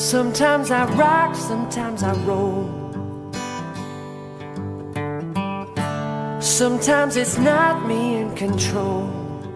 Sometimes I rock, sometimes I roll. Sometimes it's not me in control.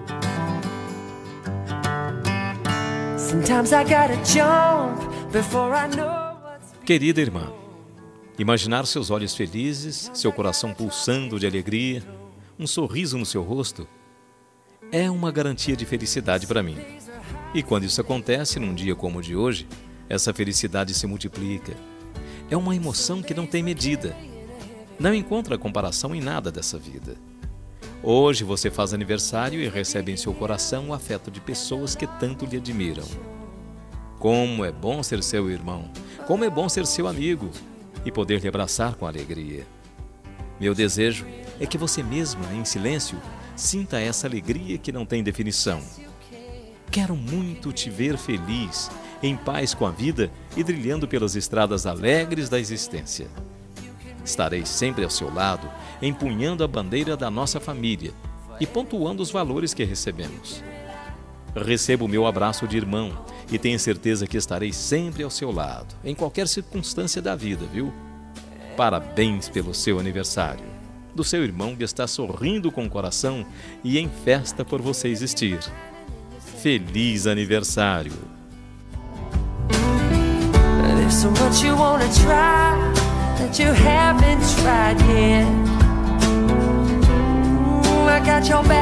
Sometimes I gotta jump before I know what's... Querida irmã, imaginar seus olhos felizes, seu coração pulsando de alegria, um sorriso no seu rosto, é uma garantia de felicidade para mim. E quando isso acontece num dia como o de hoje, essa felicidade se multiplica. É uma emoção que não tem medida. Não encontra comparação em nada dessa vida. Hoje você faz aniversário e recebe em seu coração o afeto de pessoas que tanto lhe admiram. Como é bom ser seu irmão, como é bom ser seu amigo e poder lhe abraçar com alegria. Meu desejo é que você mesma, em silêncio, sinta essa alegria que não tem definição. Quero muito te ver feliz, em paz com a vida e trilhando pelas estradas alegres da existência. Estarei sempre ao seu lado, empunhando a bandeira da nossa família e pontuando os valores que recebemos. Receba o meu abraço de irmão e tenha certeza que estarei sempre ao seu lado, em qualquer circunstância da vida, viu? Parabéns pelo seu aniversário, do seu irmão que está sorrindo com o coração e em festa por você existir. Feliz aniversário! There's so much you wanna try that you haven't tried yet. I got your back.